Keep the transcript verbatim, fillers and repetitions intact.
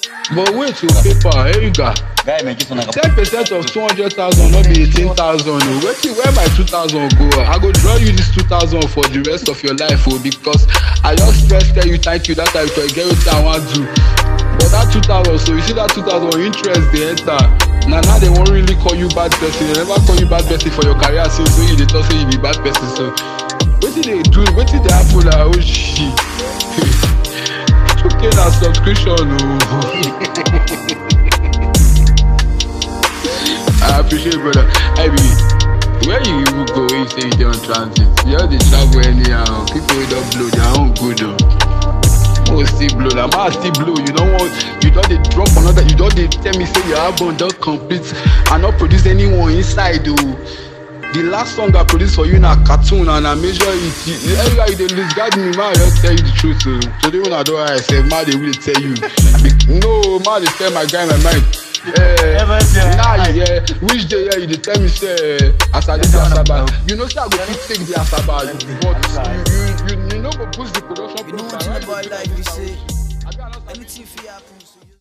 But wait to paper, here you go. Guy, man, give some ten percent of two hundred thousand, not be eighteen thousand. Wait till where my two thousand go? I go draw you this two thousand for the rest of your life, oh, because I just first tell you thank you that I could get what I want to. But that two thousand, so you see that two thousand interest they enter. Now now they won't really call you bad person. They never call you bad person for your career since so you they talk say you be bad person. So what did they do? What did they happen? Like, oh shit. Okay, now subscription. Oh. I appreciate it, brother. I mean, where you go when you say you're on transit? You have to travel anyhow. People don't blow their own good. Oh, still blow. That man still blow. You don't want. You don't they drop another. You don't they tell me say your album don't complete and not produce anyone inside. Oh. The last song I produced for you na cartoon and I measure it. Everywhere you dey lose guide me, man, I just tell you the truth. So today when I do what I say, man, they will tell you. No, man, they tell my guy my mind. Eh, nah, yeah, which day yeah, you dey tell me say as I did the Asaba. You know say I go fit take the Asaba, but you you you, you know go push the production. You know what you about like you say. Anything fit happen.